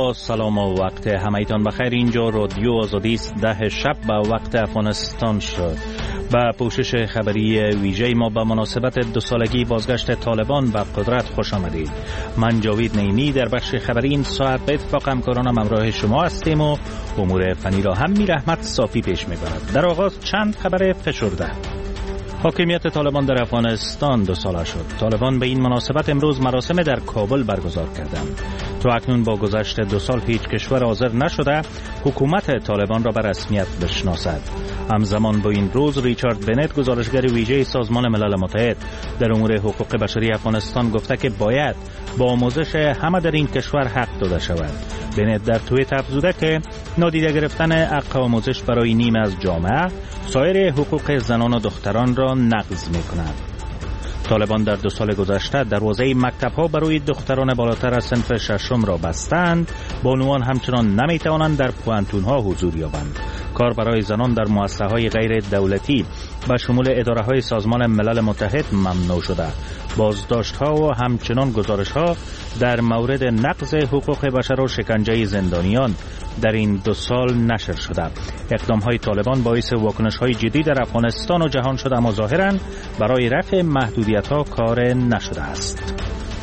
با سلام و وقت همایتان بخیر. اینجا رادیو آزادی است. 10 شب به وقت افغانستان شد. با پوشش خبری ویژه ما به مناسبت 2 سالگی بازگشت طالبان به قدرت خوش آمدید. من جاوید نعیمی در بخش خبری این ساعت به اتفاق همکارانم همراه شما هستیم و امور فنی را هم میر احمد صافی پیش میبرد. در آغاز چند خبر فشرده. حاکمیت طالبان در افغانستان 2 ساله شد. طالبان به این مناسبت امروز مراسم در کابل برگزار کردند. تا اکنون با گذشت 2 سال هیچ کشور حاضر نشده حکومت طالبان را به رسمیت بشناسد. همزمان با این روز ریچارد بنت، گزارشگر ویژه سازمان ملل متحد در امور حقوق بشری افغانستان، گفته که باید با آموزش همه در این کشور حق داده شود. بنت در توییت افزوده که نادیده گرفتن حق آموزش برای نیم از جامعه سایر حقوق زنان و دختران را نقض می‌کند. طالبان در 2 سال گذشته دروازه مکتب‌ها برای دختران بالاتر از صنف 6 را بستند. بانوان همچنان نمی‌توانند در پوانتون‌ها حضور یابند. کار برای زنان در مؤسسه‌های غیر دولتی به شمول اداره‌های سازمان ملل متحد ممنوع شده. بازداشت‌ها و همچنان گزارش‌ها در مورد نقض حقوق بشر و شکنجه زندانیان در این 2 سال نشر شده. اقدام‌های طالبان باعث واکنش‌های جدی در افغانستان و جهان شده، اما ظاهراً برای رفع محدودیت‌ها کار نشده است.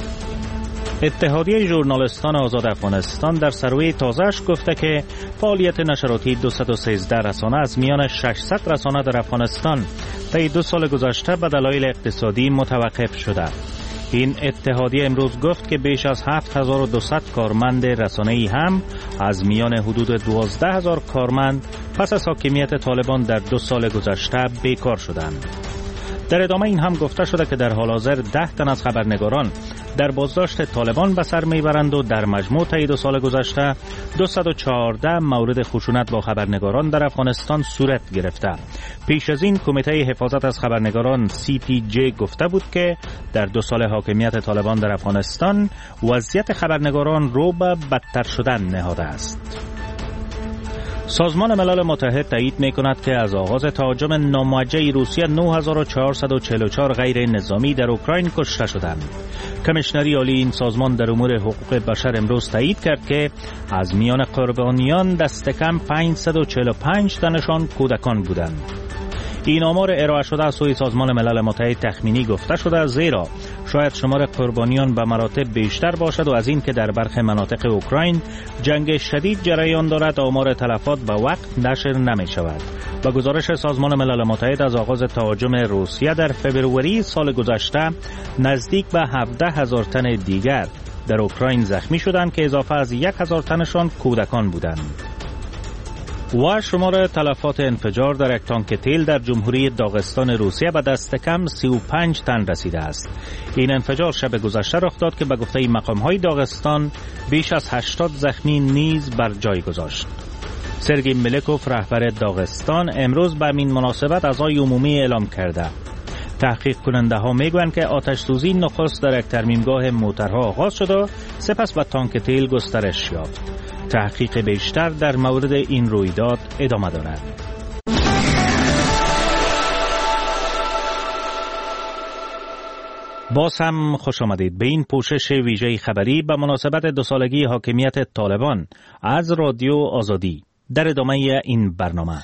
اتحادیه ژورنالیستان آزاد افغانستان در سروی تازه‌اش گفته که فعالیت نشراتی 213 رسانه از میان 600 رسانه در افغانستان طی 2 سال گذشته به دلایل اقتصادی متوقف شده. این اتحادیه امروز گفت که بیش از 7200 کارمند رسانه‌ای هم از میان حدود 12000 کارمند پس از حاکمیت طالبان در 2 سال گذشته بیکار شدند. در ادامه این هم گفته شده که در حال حاضر 10 تن از خبرنگاران در بازداشت طالبان به سر میبرند و در مجموع طی 2 سال گذشته 214 مورد خشونت با خبرنگاران در افغانستان صورت گرفته. پیش از این کمیته حفاظت از خبرنگاران CPJ گفته بود که در 2 سال حاکمیت طالبان در افغانستان وضعیت خبرنگاران رو به بدتر شدن نهاده است. سازمان ملل متحد تایید می‌کند که از آغاز تهاجم ناموجه روسیه 9444 غیر نظامی در اوکراین کشته شدند. کمیشنری عالی این سازمان در امور حقوق بشر امروز تایید کرد که از میان قربانیان دست کم 545 تنشان کودکان بودند. این آمار ارائه شده از سوی سازمان ملل متحد تخمینی گفته شده، زیرا شاید شمار قربانیان به مراتب بیشتر باشد و از این که در برخی مناطق اوکراین جنگ شدید جریان دارد آمار تلفات به وقت نشر نمی شود. با گزارش سازمان ملل متحد از آغاز تهاجم روسیه در فبروری سال گذشته نزدیک به 17000 تن دیگر در اوکراین زخمی شدند که اضافه از 1000 تنشان کودکان بودند. و شمار تلفات انفجار در یک تانک تیل در جمهوری داغستان روسیه به دست کم 35 تن رسیده است. این انفجار شب گذشته رخ داد که به گفته مقام‌های داغستان بیش از 80 زخمی نیز بر جای گذاشت. سرگی ملکوف، رهبر داغستان، امروز به این مناسبت عزای عمومی اعلام کرده. تحقیق کننده ها میگویند که آتش سوزی نخست در یک ترمیمگاه موترها آغاز شد و سپس به تانک تیل گسترش یافت. تحقیق بیشتر در مورد این رویداد ادامه دارد. باز هم خوش آمدید به این پوشش ویژه خبری به مناسبت 2 سالگی حاکمیت طالبان از رادیو آزادی. در ادامه این برنامه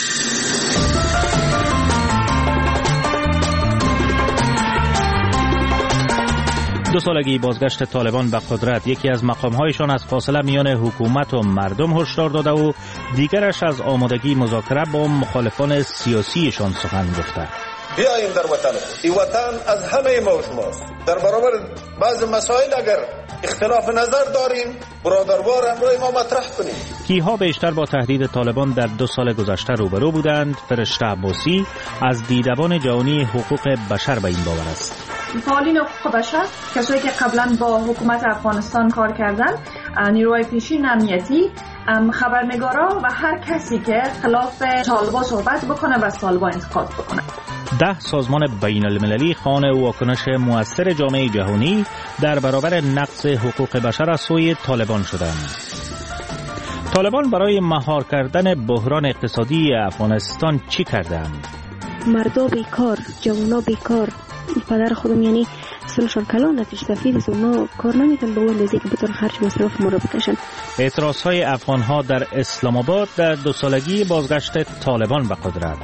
2 سالگی بازگشت طالبان به قدرت، یکی از مقام‌هایشان از فاصله میان حکومت و مردم هشدار داده و دیگرش از آمادگی مذاکره با مخالفان سیاسیشان سخن گفته. بیاییم در وطن. این وطن از همه ما و شماست. در برابر بعض مسائل اگر اختلاف نظر داریم برادروار امروی ما مطرح کنیم. کیها بیشتر با تهدید طالبان در 2 سال گذشته روبرو بودند؟ فرشته عباسی از دیدبان جهانی حقوق بشر به این باور است. فعالین حقوق بشر، کسایی که قبلا با حکومت افغانستان کار کردن، نیروهای پیشین امنیتی، خبرنگارا و هر کسی که خلاف طالبان صحبت بکنه و از طالبان انتقاد بکنه. 10 سازمان بین المللی خواهان واکنش مؤثر جامعه جهانی در برابر نقض حقوق بشر از سوی طالبان شدند. طالبان برای مهار کردن بحران اقتصادی افغانستان چی کردند؟ مردا بیکار، جوانا بیکار. پدر خودم یعنی محصولشان کلان است، سفید است و اونا کار نمیتونن به اون اندازه که بتونن خرج مصرف ما رو بکشن. اعتراضهای افغان‌ها در اسلام آباد در 2 سالگی بازگشت طالبان به قدرت.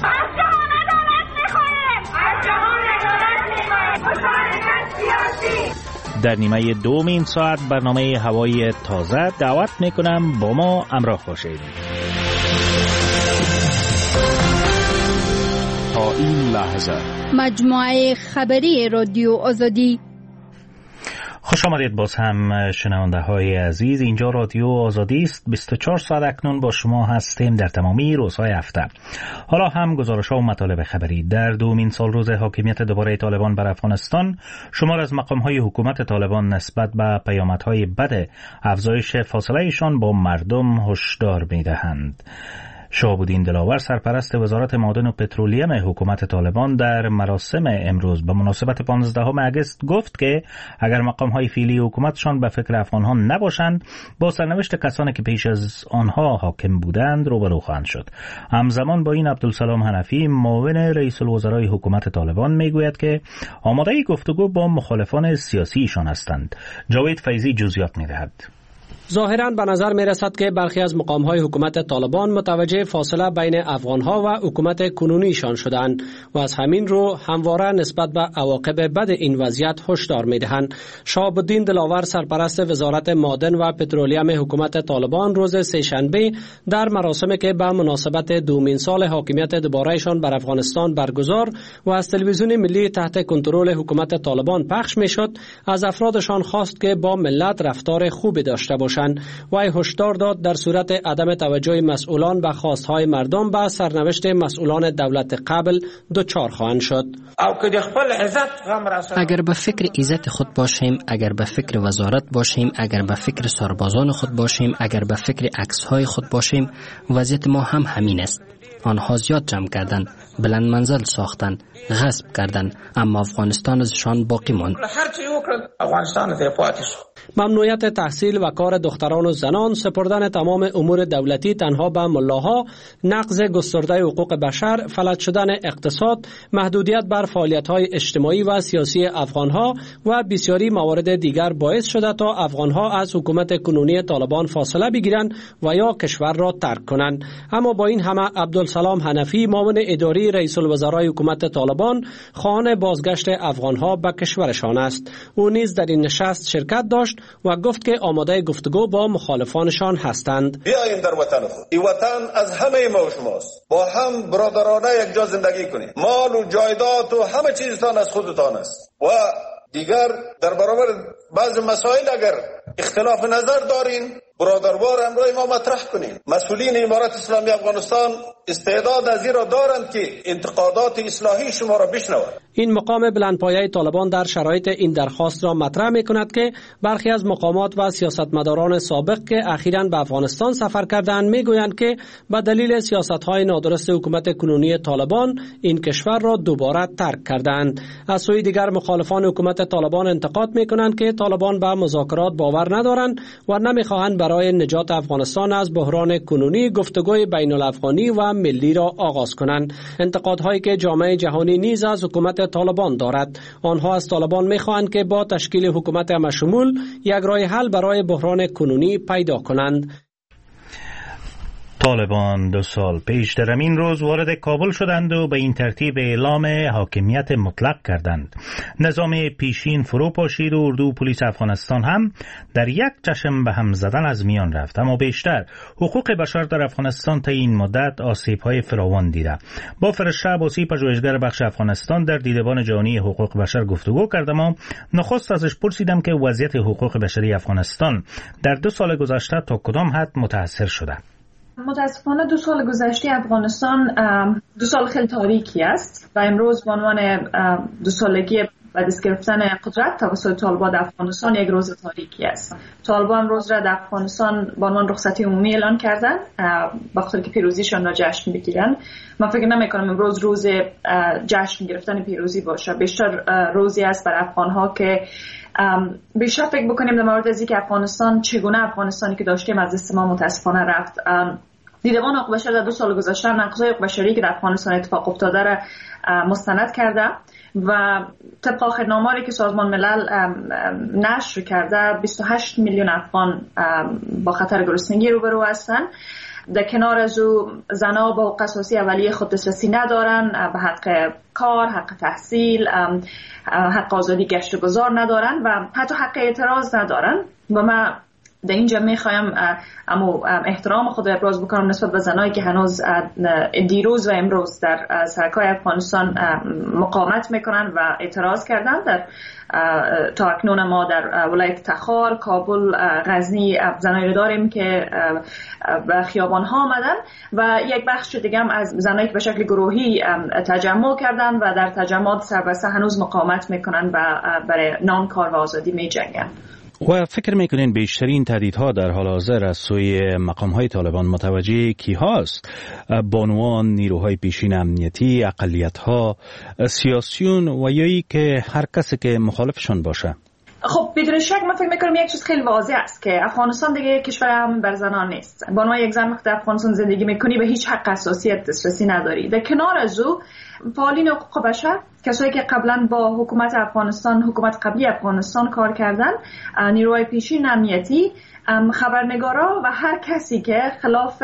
در نیمه دوم این ساعت برنامه هوایی تازه دعوت میکنم با ما همراه باشید. تا این لحظه مجموعه خبری رادیو آزادی. خوش آمدید باز هم شنونده های عزیز. اینجا رادیو آزادی است. 24 ساعت اکنون با شما هستیم در تمامی روزهای هفته. حالا هم گزارش ها و مطالب خبری. در دومین سال روز حاکمیت دوباره طالبان بر افغانستان، شمار از مقام های حکومت طالبان نسبت به پیامدهای بد افزایش فاصله ایشان با مردم هشدار می‌دهند. شهاب‌الدین دلاور سرپرست وزارت معادن و پترولیم حکومت طالبان در مراسم امروز به مناسبت 15 اگست گفت که اگر مقام‌های فعلی حکومتشان به فکر افغان‌ها نباشند، با سرنوشت کسانی که پیش از آنها حاکم بودند روبرو خواهند شد. همزمان با این عبدالسلام حنفی معاون رئیس الوزرای حکومت طالبان میگوید که آماده گفتگو با مخالفان سیاسیشان هستند. جاوید فیضی جزئیات می‌دهد. ظاهراً به نظر می رسد که برخی از مقام‌های حکومت طالبان متوجه فاصله بین افغان‌ها و حکومت کنونیشان شدند و از همین رو همواره نسبت به عواقب بد این وضعیت هشدار می‌دهند. شهاب‌الدین دلاور سرپرست وزارت معادن و پترولیم حکومت طالبان روز سه‌شنبه در مراسمی که به مناسبت دومین سال حاکمیت دوباره‌شان بر افغانستان برگزار و از تلویزیون ملی تحت کنترل حکومت طالبان پخش می‌شد، از افرادشان خواست که با ملت رفتار خوبی داشته باشند و هشدار داد در صورت عدم توجه مسئولان به خواستهای مردم به سرنوشت مسئولان دولت قبل دچار خواهند شد. اگر به فکر عزت خود باشیم، اگر به فکر وزارت باشیم، اگر به فکر سربازان خود باشیم، اگر به فکر عکس‌های خود باشیم، وضعیت ما هم همین است. آنها زیاد جمع کردند، بلند منزل ساختند، غصب کردند، اما افغانستان ازشان باقی ماند. ممنوعیت تحصیل و کار دختران و زنان، سپردن تمام امور دولتی تنها به ملاها، نقض گسترده حقوق بشر، فلج شدن اقتصاد، محدودیت بر فعالیت‌های اجتماعی و سیاسی افغان‌ها و بسیاری موارد دیگر باعث شده تا افغان‌ها از حکومت کنونی طالبان فاصله بگیرند و یا کشور را ترک کنند. اما با این همه عبدالسلام حنفی معاون اداری رئیس الوزرای حکومت طالبان خواهان بازگشت افغان‌ها به کشورشان است. او نیز در این نشست شرکت داشت و گفت که آماده گفتگو با مخالفانشان هستند. بیاییم در وطن خود. این وطن از همه ما و شماست. با هم برادرانه یک جا زندگی کنیم. مال و جایداد و همه چیزتان از خودتان است. و دیگر در برابر بعض مسائل اگر اختلاف نظر دارین، برادروار امروز ما مطرح کنیم. مسئولین امارت اسلامی افغانستان استعداد از این را دارند که انتقادات اصلاحی شما را بشنوند. این مقام بلندپایه طالبان در شرایط این درخواست را مطرح می کند که برخی از مقامات و سیاستمداران سابق که اخیراً به افغانستان سفر کردند می گویند که به دلیل سیاست‌های نادرست حکومت کنونی طالبان این کشور را دوباره ترک کردند. از سوی دیگر مخالفان حکومت طالبان انتقاد می کنند که طالبان به مذاکرات باور ندارند و نمی خواهند برای نجات افغانستان از بحران کنونی گفتگوی بین الافغانی و ملی را آغاز کنند. انتقادهایی که جامعه جهانی نیز از حکومت طالبان دارد. آنها از طالبان می‌خواهند که با تشکیل حکومت همشمول یک راه حل برای بحران کنونی پیدا کنند. طالبان 2 سال پیش در همین روز وارد کابل شدند و به این ترتیب اعلام حاکمیت مطلق کردند. نظام پیشین فرو پاشید و اردو و پلیس افغانستان هم در یک چشم به هم زدن از میان رفت. اما بیشتر حقوق بشر در افغانستان تا این مدت آسیب‌های فراوان دیده. با فرشته عباسی پژوهشگر بخش افغانستان در دیدبان جهانی حقوق بشر گفتگو کردم و نخست ازش پرسیدم که وضعیت حقوق بشری افغانستان در 2 سال گذشته تا کدام حد متأثر شده. متاسفانه 2 سال گذشته افغانستان 2 سال خیلی تاریکی است و امروز به عنوان 2 سالگی و دست گرفتن قدرت توسط طالبان افغانستان یک روز تاریکی است. طالبان روز را در افغانستان به عنوان رخصتی عمومی اعلان کردن به خاطر که پیروزیشان را جشن بگیرن. من فکر نمی‌کنم امروز روز جشن گرفتن پیروزی باشه. بیشتر روزی است برای افغان‌ها که بیشتر فکر بکنیم در مورد از اینکه افغانستان چگونه افغانستانی که داشتیم از دست ما متاسفانه رفت. دیدبان حقوق بشر در 2 سال گذشته نقض‌های حقوق بشری که در افغانستان اتفاق افتاده را مستند کرده و طبق آخرنامه‌ای که سازمان ملل نشر کرده 28 میلیون افغان با خطر گرسنگی روبرو هستند. در کنار از او زنها با حقوق اساسی اولیه خود دسترسی ندارن، به حق کار، حق تحصیل، حق آزادی گشت و گذار ندارن و حتی حق اعتراض ندارن. و من در اینجا میخوایم احترام خود ابراز بکنم نسبت به زنایی که هنوز دیروز و امروز در سرکای افغانستان مقاومت میکنن و اعتراض کردن. در تا اکنون ما در ولایت تخار، کابل، غزنی زنایی رو داریم که به خیابان ها آمدن و یک بخش دیگه هم از زنایی که به شکل گروهی تجمع کردن و در تجمعات سربسته هنوز مقاومت میکنن و برای نان، کار و آزادی میجنگن. و فکر میکنین بیشترین تهدیدها در حال حاضر از سوی مقامهای طالبان متوجه کی هاست؟ بانوان، نیروهای پیشین امنیتی، اقلیت‌ها، سیاسیون و یایی که هر کسی که مخالفشون باشه؟ خب بدون شک من فکر میکنم یک چیز خیلی واضح است که افغانستان دیگه کشور امن بر زنان نیست. به عنوان یک زن وقتی در افغانستان زندگی میکنی به هیچ حق اساسی دسترسی نداری. در کنار از او فعالین حقوق بشر، کسایی که قبلا با حکومت افغانستان، حکومت قبلی افغانستان کار کردن، نیروهای پیشین امنیتی، خبرنگارا و هر کسی که خلاف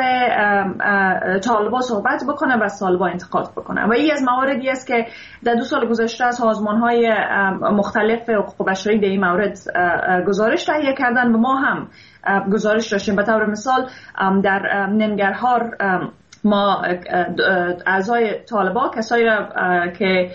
طالبان صحبت بکنه و طالبان انتقاد بکنه. و این از مواردی است که در 2 سال گذشته از سازمان‌های مختلف حقوق بشری در این مورد گزارش تهیه کردن و ما هم گزارش داشتیم. به طور مثال در ننگرهار ما اعضای طالبان، کسایی را که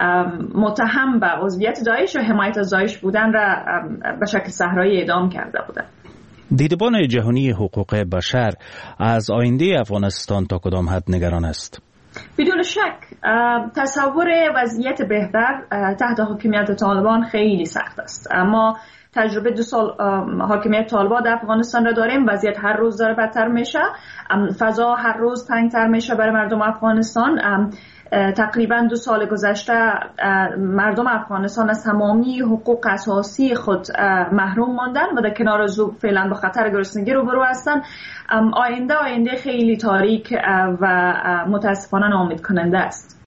متهم به عضویت داعش و حمایت از داعش بودن را به شکل صحرایی اعدام کرده بودند. دیدبان جهانی حقوق بشر از آینده افغانستان تا کدام حد نگران است؟ بدون شک تصور وضعیت بهتر تحت حاکمیت طالبان خیلی سخت است. اما تجربه 2 سال حاکمیت طالبان در افغانستان را داریم. وضعیت هر روز داره بدتر میشه، فضا هر روز تنگتر میشه برای مردم افغانستان. تقریبا 2 سال گذشته مردم افغانستان از تمامی حقوق اساسی خود محروم ماندن و در کنار از او فعلا با خطر گرسنگی روبرو هستند. آینده خیلی تاریک و متاسفانه ناامید کننده است.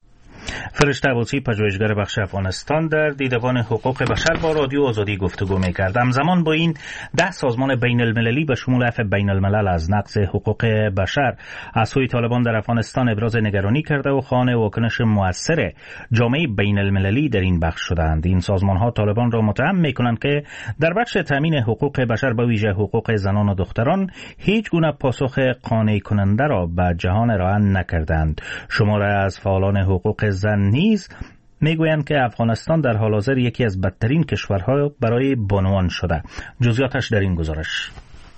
فرشته عباسی، پژوهشگر بخش افغانستان، در دیدبان حقوق بشر با رادیو آزادی گفتگو می‌کرد. همزمان با این 10 سازمان بین المللی به شمول عفو بین الملل از نقض حقوق بشر از سوی طالبان در افغانستان ابراز نگرانی کرده و خواهان واکنش مؤثر جامعه بین المللی در این بخش شدند. این سازمان‌ها طالبان را متهم می‌کنند که در بخش تامین حقوق بشر به ویژه حقوق زنان و دختران هیچ گونه پاسخ قانع کننده را به جهان ارائه نکردند. شماره از فعالان حقوق زن نیز میگویند که افغانستان در حال حاضر یکی از بدترین کشورها برای بانوان شده. جزئیاتش در این گزارش.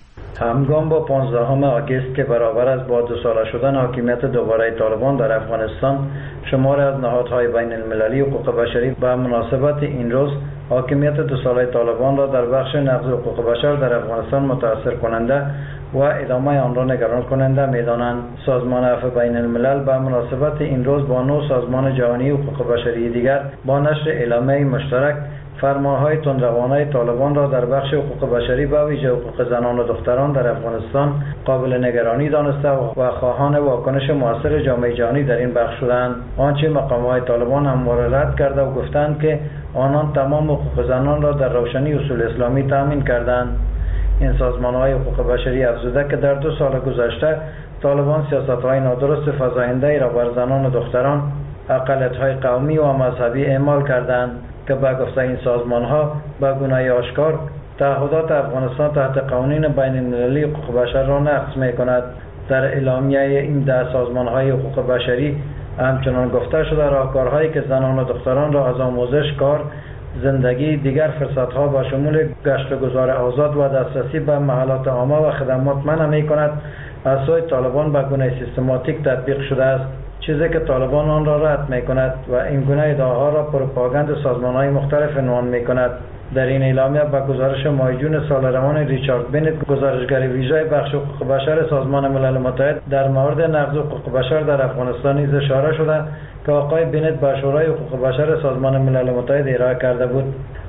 همگام با 15 آگوست که برابر است با 2 ساله شدن حاکمیت دوباره طالبان در افغانستان، شماری از نهادهای بین المللی حقوق بشری به مناسبت این روز حاکمیت 2 ساله طالبان را در بخش نقض حقوق بشر در افغانستان متاثر کننده و ادامه آن را نگران کننده می‌دانند. سازمان عفو بین الملل به مناسبت این روز با 9 سازمان جهانی حقوق بشری دیگر با نشر اعلامیه مشترک فرمانهای تندروانه طالبان را در بخش حقوق بشری به ویژه حقوق زنان و دختران در افغانستان قابل نگرانی دانسته و خواهان واکنش مؤثر جامعه جهانی در این بخش شدند. آنچه مقام‌های طالبان همواره رد کرده و گفتند که آنان تمام حقوق زنان را در روشنی اصول اسلامی تامین کردند. این سازمان‌های حقوق بشری افزوده که در 2 سال گذشته طالبان سیاست‌های نادرست فزاینده‌ای را بر زنان و دختران، اقلیت‌های قومی و مذهبی اعمال کردند که به گفته این سازمان‌ها به گونه‌ای آشکار تعهدات افغانستان تحت قوانین بین المللی حقوق بشر را نقض می‌کند. در اعلامیه این 10 سازمان‌های حقوق بشری همچنان گفته شده راهکارهایی که زنان و دختران را از آموزش، کار، زندگی، دیگر فرصت‌ها با شمول گشت و گذار آزاد و دسترسی به محلات عامه و خدمات منع می‌کند از سوی طالبان به گونه سیستماتیک تطبیق شده است، چیزی که طالبان آن را رد می‌کند و این گونه ادعاها را پروپاگاند سازمان‌های مختلف عنوان می‌کند. در این اعلامیه به گزارش ماه جون سال روان ریچارد بنت، گزارشگر ویژه بخش حقوق بشر سازمان ملل متحد در مورد نقض حقوق بشر در افغانستان نیز اشاره شده که آقای بنت به شورای حقوق بشر سازمان ملل متحد ارائه کرده بود.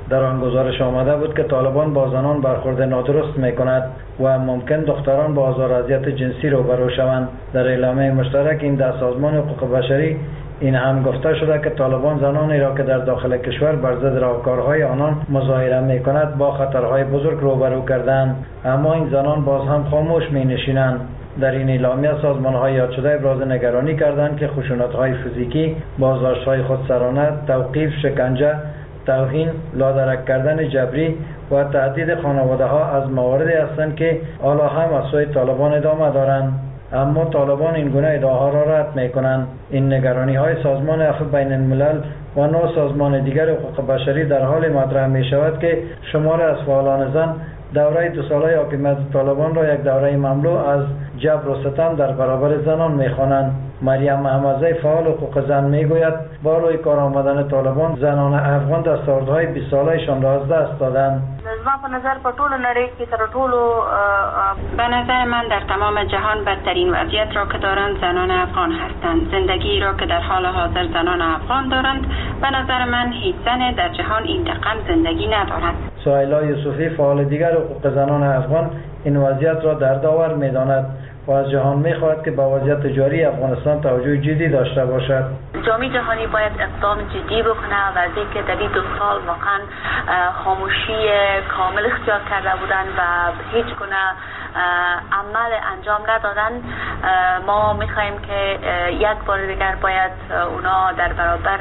در آن گزارش آمده بود که طالبان با زنان برخورد نادرست می‌کند و ممکن دختران با آزار و اذیت جنسی روبرو شوند. در اعلامیه مشترک این در سازمان حقوق بشری این هم گفته شده که طالبان زنانی را که در داخل کشور بر ضد راهکارهای آنان مظاهره می‌کند با خطرهای بزرگ روبرو کردند، اما این زنان باز هم خاموش می‌نشینند. در این اعلامیه سازمان‌های یاد شده ابراز نگرانی کردند که خشونت‌های فیزیکی، بازداشت‌های خودسرانه، توقیف، شکنجه، توهین، لادرک کردن جبری و تهدید خانواده‌ها از مواردی هستند که حالا هم از سوی طالبان ادامه دارند. اما طالبان این گونه ادعاها را رد می‌کنند. این نگرانی‌های سازمان عفو بین الملل و 9 سازمان دیگر حقوق بشری در حال مطرح می‌شود که شماری از فعالان زن دوره 2 ساله حاکمیت طالبان را یک دوره مملو از جبر و ستم در برابر زنان می‌خوانند. مریم محمدزی فعال حقوق زن میگوید با روی کار آمدن طالبان زنان افغان دستاوردهای 20 ساله‌شان را از دست دادند. په نظر په ټولو نړۍ کې تر ټولو به نظر من در تمام جهان بدترین وضعیت را که دارند زنان افغان هستند. زندگی را که در حال حاضر زنان افغان دارند به نظر من هیچ زن در جهان این رقم زندگی ندارد. سهیلا یوسفی فعال دیگر حقوق زنان افغان این وضعیت را دردآور می‌داند و از جهان می‌خواهد که با وضعیت جاری افغانستان توجه جدی داشته باشد. جامعه جهانی باید اقدام جدی بکنه و از اینکه در این 2 سال واقعا خاموشی کامل اختیار کرده بودند و هیچ گونه عمل انجام ندادن. ما می‌خواهیم که یک بار دیگر باید اونا در برابر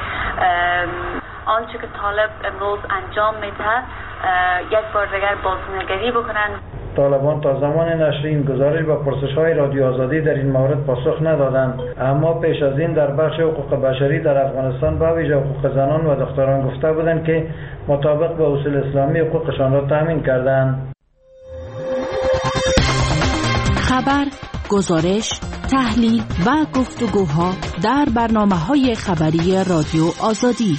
آنچه که طالب امروز انجام میده یک بار دیگر بازنگری بکنن. طالبان تا زمان نشر این گزارش با پرسش‌های رادیو آزادی در این مورد پاسخ ندادند، اما پیش از این در بخش حقوق بشری در افغانستان با ویژه حقوق زنان و دختران گفته بودند که مطابق با اصول اسلامی حقوقشان را تامین کردند. خبر، گزارش، تحلیل و گفتگوها در برنامه‌های خبری رادیو آزادی.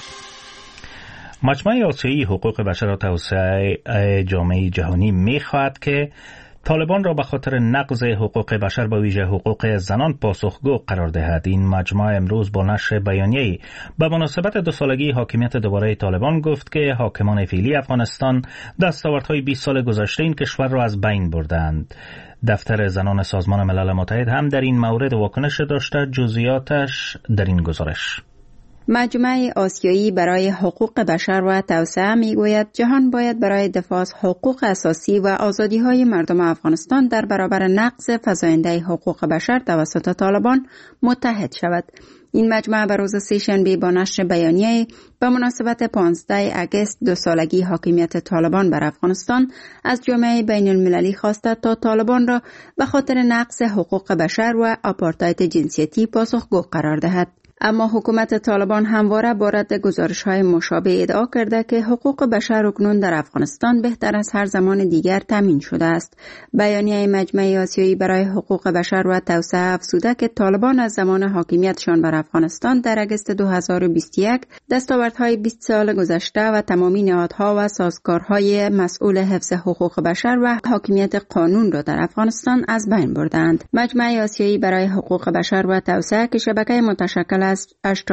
مجمع آسیایی حقوق بشر و توسعه جامعه جهانی می‌خواهد که طالبان را به خاطر نقض حقوق بشر به ویژه حقوق زنان پاسخگو قرار دهد. این مجمع امروز با نشر بیانیه‌ای به مناسبت 2 سالگی حاکمیت دوباره طالبان گفت که حاکمان فعلی افغانستان دستاوردهای 20 سال گذشته این کشور را از بین بردند. دفتر زنان سازمان ملل متحد هم در این مورد واکنش داشته. جزئیاتش در این گزارش. مجمع آسیایی برای حقوق بشر و توسعه میگوید جهان باید برای دفاع از حقوق اساسی و آزادی‌های مردم افغانستان در برابر نقض فزاینده حقوق بشر توسط طالبان متحد شود. این مجمع به روز سه‌شنبه با نشر بیانیه به مناسبت 15 اگست 2 سالگی حاکمیت طالبان بر افغانستان از جامعه بین المللی خواسته تا طالبان را به خاطر نقض حقوق بشر و آپارتاید جنسیتی پاسخگو قرار دهد. اما حکومت طالبان همواره با رد گزارش‌های مشابه ادعا کرده که حقوق بشر اکنون در افغانستان بهتر از هر زمان دیگر تامین شده است. بیانیه مجمع آسیایی برای حقوق بشر و توسعه افزوده که طالبان از زمان حاکمیتشان بر افغانستان در اگست 2021 دستاوردهای 20 سال گذشته و تمامی نهادها و سازوکارهای مسئول حفظ حقوق بشر و حاکمیت قانون را در افغانستان از بین بردند. مجمع آسیایی برای حقوق بشر و توسعه که شبکه متشکل از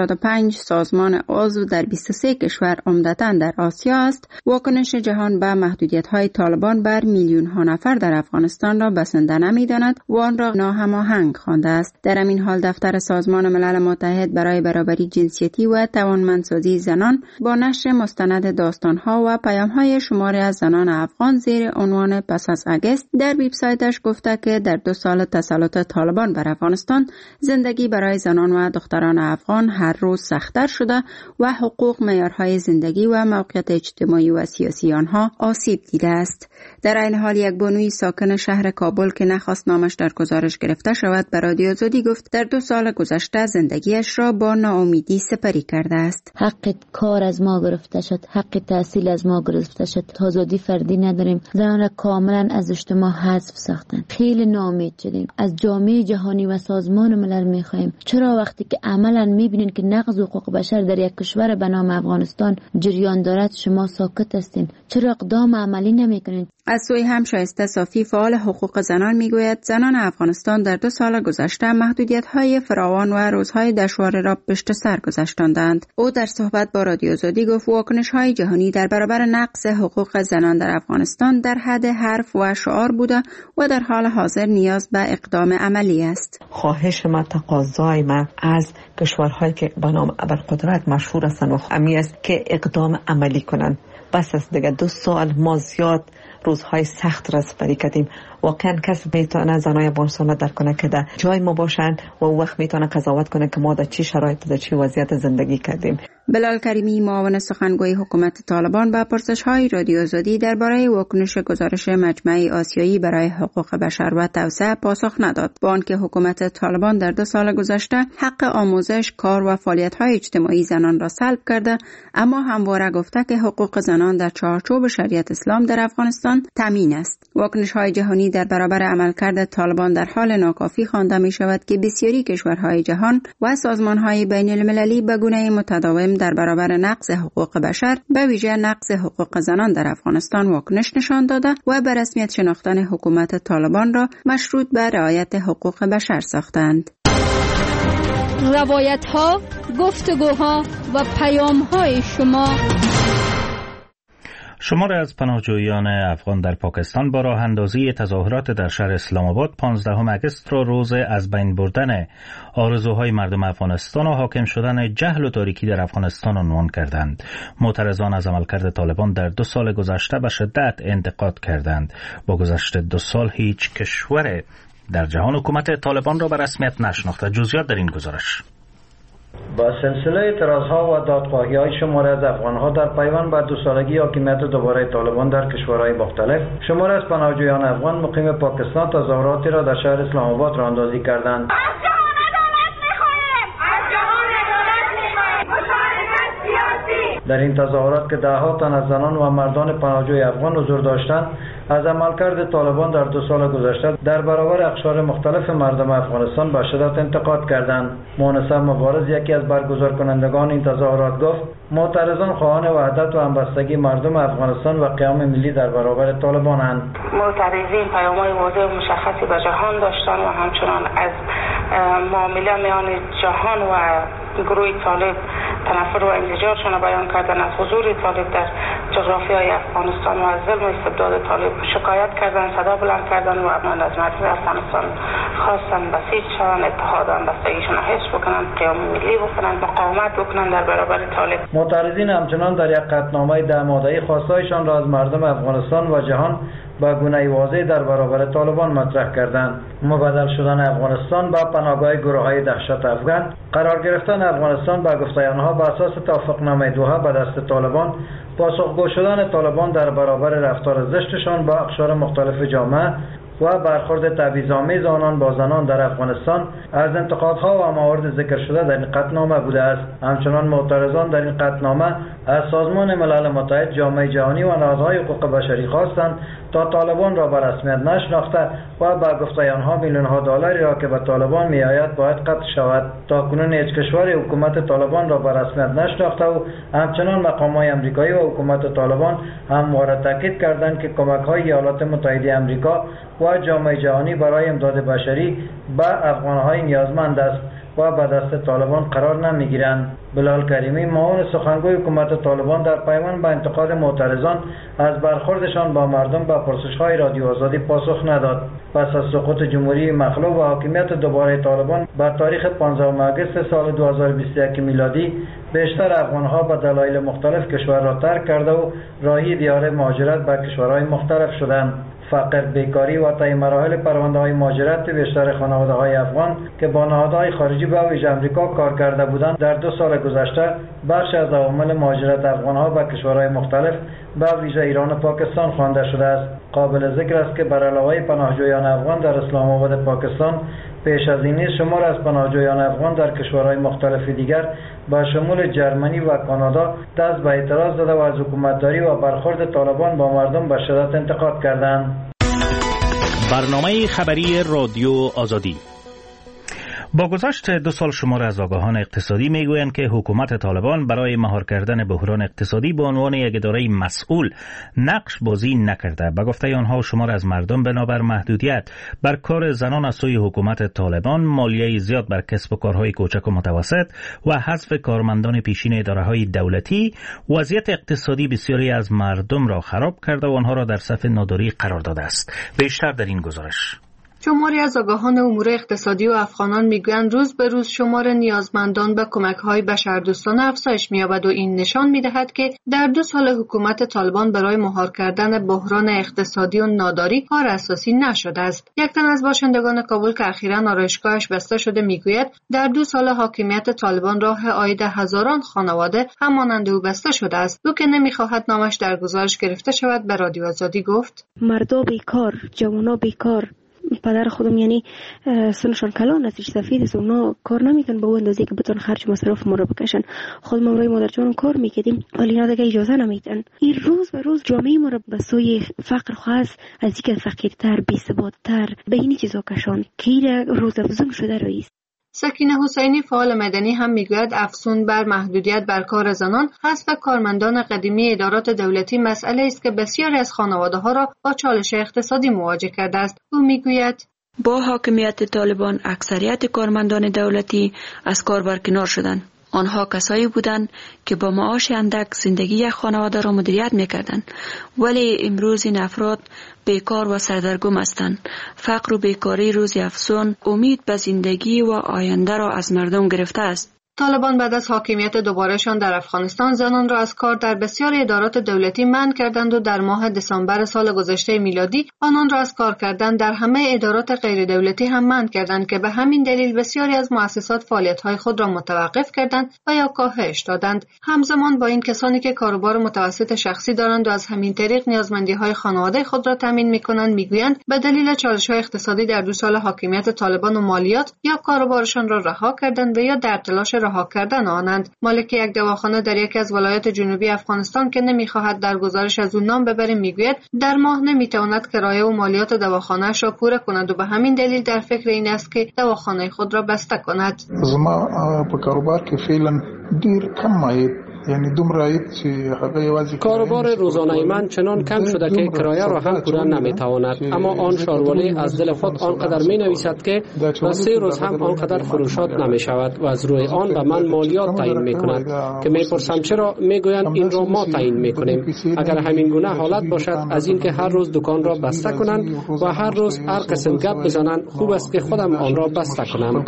85 سازمان عضو در 23 کشور عمدتاً در آسیا است، واکنش جهان به محدودیت‌های طالبان بر میلیون‌ها نفر در افغانستان را بسنده نمی‌داند و آن را ناهماهنگ خوانده است. در همین حال دفتر سازمان ملل متحد برای برابری جنسیتی و توانمندسازی زنان با نشر مستند داستان‌ها و پیام‌های شماری از زنان افغان زیر عنوان پس از اگست در وبسایتش گفته که در 2 سال تسلط طالبان بر افغانستان زندگی برای زنان و دختران افغان هر روز سخت‌تر شده و حقوق، معیارهای زندگی و موقعیت اجتماعی و سیاسی آنها آسیب دیده است. در این حال یک بانوی ساکن شهر کابل که نخواست نامش در گزارش گرفته شود به رادیو آزادی گفت در 2 سال گذشته زندگیش را با ناامیدی سپری کرده است. حق کار از ما گرفته شد، حق تحصیل از ما گرفته شد، آزادی فردی نداریم، زنان را کاملا از اجتماع حذف ساختن. خیلی ناامید شدیم. از جامعه جهانی و سازمان ملل می‌خواهیم چرا وقتی که عملاً می‌بینین که نقض حقوق بشر در یک کشور به نام افغانستان جریان دارد شما ساکت هستین؟ چرا اقدام عملی نمی‌کنین؟ از سوی هم شایسته صافی فعال حقوق زنان میگوید زنان افغانستان در 2 سال گذشته محدودیت‌های فراوان و روزهای دشوار را پشت سر گذاشتند. او در صحبت با رادیو آزادی گفت واکنش‌های جهانی در برابر نقض حقوق زنان در افغانستان در حد حرف و شعار بوده و در حال حاضر نیاز به اقدام عملی است. خواهش ما، تقاضای ما از کشورهایی که به نام ابرقدرت مشهور هستند و امی است که اقدام عملی کنند. بس از دیگه 2 سال ما زیاد روزهای سخت را سپری کردیم. واقعا کسی میتونه زنای افغانستان در کنه که در جای ما باشند و وقت میتونه قضاوت کنه که ما در چی شرایط در چی وضعیت زندگی کردیم. بلال کریمی، معاون سخنگوی حکومت طالبان، با پرسش‌های رادیو آزادی درباره واکنش گزارش مجمع آسیایی برای حقوق بشر و توسعه پاسخ نداد، با آنکه حکومت طالبان در 2 سال گذشته حق آموزش، کار و فعالیت‌های اجتماعی زنان را سلب کرده، اما همواره گفته که حقوق زنان در چارچوب شریعت اسلام در افغانستان تامین است. واکنش‌های جهانی در برابر عملکرد طالبان در حال ناکافی خوانده می‌شود که بسیاری کشورهای جهان و سازمان‌های بین‌المللی به گونه متداوم در برابر نقض حقوق بشر، به ویژه نقض حقوق زنان در افغانستان واکنش نشان داده و به رسمیت شناختن حکومت طالبان را مشروط به رعایت حقوق بشر ساختند. روایت‌ها، گفتگوها و پیام‌های شماری از پناهجویان افغان در پاکستان با راه اندازی تظاهرات در شهر اسلام آباد 15 اگست را روز از بین بردن آرزوهای مردم افغانستان و حاکم شدن جهل و تاریکی در افغانستان عنوان کردند. معترضان از عملکرد طالبان در 2 سال گذشته به شدت انتقاد کردند. با گذشت 2 سال هیچ کشور در جهان حکومت طالبان را به رسمیت نشناخته. جزئیات در این گزارش. با سلسله اعتراضها و دادخواهی‌های شماری از افغان‌ها در پیوند به 2 سالگی حاکمیت دوباره طالبان در کشورهای مختلف، شماری از پناهجویان افغان مقیم پاکستان تظاهراتی را در شهر اسلام آباد راهاندازی کردند. در این تظاهرات که ده‌ها تن از زنان و مردان پناهجوی افغان حضور داشتند، از عملکرد طالبان در 2 سال گذشته در برابر اقشار مختلف مردم افغانستان به شدت انتقاد کردند. مونس مبارز، یکی از برگزار کنندگان این تظاهرات، گفت معترضان خواهان وحدت و همبستگی مردم افغانستان و قیام ملی در برابر طالبانند. معترضین پیام‌های واضح و مشخصی به جهان داشتند و همچنان از معامله میان جهان و گروه طالب تنفر و انزجارشان را بیان کردن، از حضور طالب در جغرافیای افغانستان و از ظلم و استبداد طالب شکایت کردن، صدا بلند کردن و از مردم افغانستان خواستن بسیج شوند، اتحاد و همبستگیشون را حفظ بکنن، قیام ملی بکنن، مقاومت بکنن در برابر طالب. معترضین همچنان در یک قطعنامه 10 ماده‌ای خواستهایشان را از مردم افغانستان و جهان با گونه واضح در برابر طالبان مطرح کردند. مبادل شدن افغانستان با پناهگاه گروه‌های دهشت افغان، قرار گرفتن افغانستان با گفته آنها بر اساس توافقنامه دوحه به دست طالبان، پاسخگو شدن طالبان در برابر رفتار زشتشان با اقشار مختلف جامعه و برخورد تبعیض‌آمیز آنان با زنان در افغانستان از انتقادها و موارد ذکر شده در این قطعنامه بوده است. همچنان معترضان در این قطعنامه از سازمان ملل متحد، جامعه جهانی و نهادهای حقوق بشری خواستند تا طالبان را به رسمیت نشناخته و با گفته آنها میلیون‌ها دلاری را که به طالبان میآید باید قطع شود. تا کنون هیچ کشور حکومت طالبان را به رسمیت نشناخته و همچنان مقام‌های آمریکایی و حکومت طالبان همواره تاکید کردند که کمک‌های ایالات متحده آمریکا و جامعه جهانی برای امداد بشری به افغان‌های نیازمند است و به دست طالبان قرار نمیگیرند. بلال کریمی، معاون سخنگوی حکومت طالبان، در پیوند به انتقاد معترضان از برخوردشان با مردم به پرسش‌های رادیو آزادی پاسخ نداد. پس از سقوط جمهوری مخلوع و حاکمیت دوباره طالبان به تاریخ 15 اگست سال 2021 میلادی، بیشتر افغان‌ها به دلایل مختلف کشور را ترک کرده و راهی دیار مهاجرت به کشورهای مختلف شدند. فقر، بیکاری و طی مراحل پرونده‌های مهاجرت بیشتر خانواده‌های افغان که با نهادهای خارجی به ویژه آمریکا کار کرده بودند، در 2 سال گذشته بخش از عوامل مهاجرت افغان‌ها به کشورهای مختلف به ویژه ایران و پاکستان خوانده شده است. قابل ذکر است که بر علاوه پناهجویان افغان در اسلام آباد پاکستان، پیش از این نیز شمار از پناهجویان افغان در کشورهای مختلف دیگر با شمول جرمنی و کانادا دست به اعتراض داده و از حکومتداری و برخورد طالبان با مردم به شدت انتقاد کردند. برنامه خبری رادیو آزادی. با گذشت 2 سال شمار از آگاهان اقتصادی میگویند که حکومت طالبان برای مهار کردن بحران اقتصادی به عنوان یک اداره مسئول نقش بازی نکرده. به گفته آنها شمار از مردم بنابر محدودیت بر کار زنان از سوی حکومت طالبان، مالیه زیاد بر کسب و کارهای کوچک و متوسط و حذف کارمندان پیشین اداره‌های دولتی وضعیت اقتصادی بسیاری از مردم را خراب کرده و آنها را در صف ناداری قرار داده است. بیشتر در این گزارش. شماری از آگاهان امور اقتصادی و افغانان میگویند روز به روز شمار نیازمندان به کمک‌های بشردوستانه افزایش می‌یابد و این نشان می‌دهد که در 2 سال حکومت طالبان برای مهار کردن بحران اقتصادی و ناداری کار اساسی نشده است. یک تن از باشندگان کابل که اخیراً آرایشگاهش بسته شده میگوید در 2 سال حاکمیت طالبان راه عاید هزاران خانواده همانند او بسته شده است. او که نمی‌خواهد نامش در گزارش گرفته شود به رادیو آزادی گفت: مردا بیکار، جوانا بیکار. پدر خودم یعنی سنشان کلان است، سفید است، اونا کار نمیکنن به اون اندازه که بتون خرج مصرف ما رو بکشن. خودم امروز مادرجانم کار میکردیم ولی اینا دیگه اجازه نمیدن. این روز به روز جامعه ما رو به سوی فقر خواست، از اینکه فقیرتر، بی‌ثبات‌تر به این چیزا کشان که روز افزون شده رئیس. سکینه حسینی فعال مدنی هم میگوید افزون بر محدودیت بر کار زنان، حذف کارمندان قدیمی ادارات دولتی مسئله است که بسیاری از خانواده‌ها را با چالش اقتصادی مواجه کرده است. او میگوید با حاکمیت طالبان اکثریت کارمندان دولتی از کار برکنار شدند. آنها کسایی بودند که با معاش اندک زندگی یک خانواده را مدیریت می‌کردند، ولی امروز این افراد بیکار و سردرگم هستند. فقر و بیکاری روز افزون امید به زندگی و آینده را از مردم گرفته است. طالبان بعد از حاکمیت دوبارهشان در افغانستان زنان را از کار در بسیاری ادارات دولتی منع کردند و در ماه دسامبر سال گذشته میلادی آنان را از کار کردن در همه ادارات غیر دولتی هم منع کردند که به همین دلیل بسیاری از مؤسسات فعالیت‌های خود را متوقف کردند و یا کاهش دادند. همزمان با این کسانی که کاروبار متوسط شخصی دارند و از همین طریق نیازمندی‌های خانواده خود را تامین می‌کنند می‌گویند به دلیل چالش‌های اقتصادی در 2 سال حاکمیت طالبان و مالیات یا کاروبارشان را رها کردند و یا در تلاش رها کردن آنند. مالک یک دواخانه در یکی از ولایات جنوبی افغانستان که نمیخواهد در گزارش از او نام ببریم میگوید در ماه نمیتواند کرایه و مالیات دواخانه‌اش را پوره کند و به همین دلیل در فکر این است که دواخانه خود را بسته کند. زما په کاروبار کې فعلا ډیر کم عاید، یعنی دومره عاید چې هغه یوازې کاروبار روزانه من چنان کم شده که کرایه را هم پوره نمیتواند، اما آن شارولی از دل خود آنقدر می نویسد که با 3 روز هم آنقدر فروشات نمی شود و از روی آن به من مالیات تعیین می کند که می پرسم چرا؟ می گویند این را ما تعیین می کنیم. اگر همین گونه حالت باشد از اینکه هر روز دکان را بسته کنند و هر روز هر قسم گپ بزنند، خوب است که خودم آن را بسته کنم.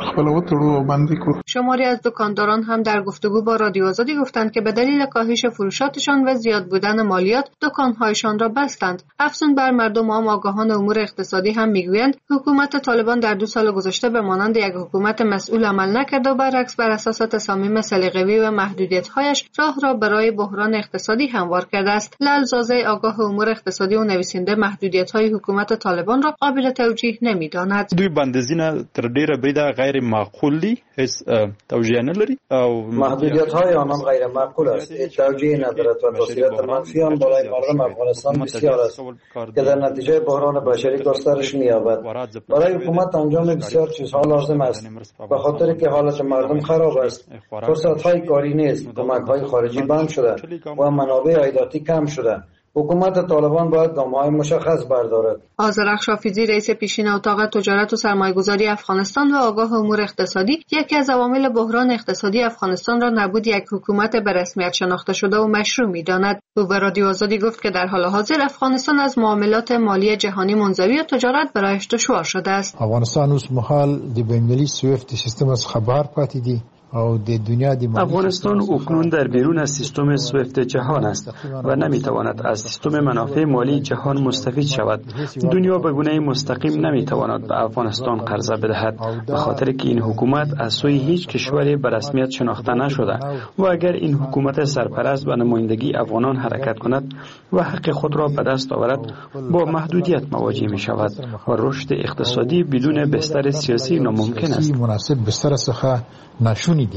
شماری از دکانداران هم در گفتگو با رادیو آزادی گفتند که به دلیل کاهش فروشاتشان و زیاد بودن مالیات دکان‌هایشان را بستند. افزون بر مردم و آگاهان امور اقتصادی هم میگویند حکومت طالبان در 2 سال گذشته به مانند یک حکومت مسئول عمل نکرد و برعکس بر اساس تصامیم سلیقه‌ای و محدودیت‌هایش راه را برای بحران اقتصادی هموار کرده است. لالزازه آگاه امور اقتصادی و نویسنده محدودیت‌های حکومت طالبان را قابل توجیه نمی‌داند. دوی بندیزونه تر ډیره بریده غیر معقول دي، هیڅ توجیه نه لري او محدودیت‌های آنان غیر معقول است. توجیه ندارد و تاثیرات منفی آن برای مردم افغانستان بسیار است که در نتیجه بحران بشری گسترش می‌یابد. برای حکومت انجام بسیار چیزها لازم است به خاطر که حالت مردم خراب است. فرصت‌های کاری نیست، کمک‌های خارجی بند شده و منابع عایداتی کم شده. حکومت طالبان باید گام‌های مشخص بردارد. آذرخش حافظی رئیس پیشین اتاق تجارت و سرمایه‌گذاری افغانستان و آگاه امور اقتصادی یکی از عوامل بحران اقتصادی افغانستان را نبود یک حکومت به رسمیت شناخته شده و مشروع می‌داند. او به رادیو آزادی گفت که در حال حاضر افغانستان از معاملات مالی جهانی منزوی و تجارت برایش دشوار شده است. افغانستان اوس مهال د بین‌المللي سویفت سیستم از خبر پاتې دي. افغانستان اکنون در بیرون از سیستم سویفت جهان است و نمیتواند از سیستم منافع مالی جهان مستفید شود. دنیا به گونه مستقیم نمیتواند به افغانستان قرضه بدهد به خاطر که این حکومت از سوی هیچ کشوری به رسمیت شناخته نشده و اگر این حکومت سرپرست به نمایندگی افغانان حرکت کند و حق خود را به دست آورد با محدودیت مواجه می شود و رشد اقتصادی بدون بستر سیاسی ناممکن است. مناسب بستر څخه ناشونی دي.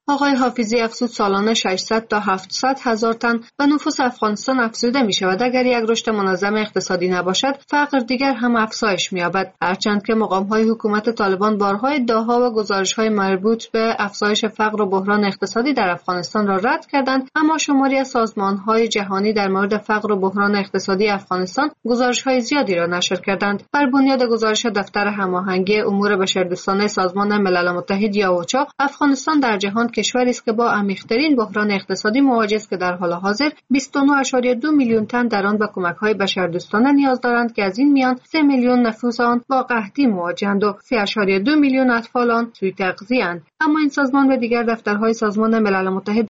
آقای حافظی افزود سالانه 600 تا 700 هزار تن به نفوس افغانستان افزوده می شود. اگر یک رشد منظم اقتصادی نباشد، فقر دیگر هم افزایش می یابد. هرچند که مقام‌های حکومت طالبان بارهای ادعاها و گزارش‌های مربوط به افزایش فقر و بحران اقتصادی در افغانستان را رد کردند، اما شماری از سازمان‌های جهانی در مورد فقر و بحران اقتصادی افغانستان گزارش‌های زیادی را نشر کردند. بر بنیاد گزارش دفتر هماهنگی امور بشردوستانه سازمان ملل متحد یا اوچا، افغانستان در جهان کشوری است که با عمیق‌ترین بحران اقتصادی مواجه است که در حال حاضر 29.2 میلیون تن در آن به کمک‌های بشردوستانه نیاز دارند که از این میان 3 میلیون نفوس آن با قحطی مواجه‌اند و 3.2 میلیون اطفال آن سوی تغذیه‌اند. اما این سازمان و دیگر دفترهای سازمان ملل متحد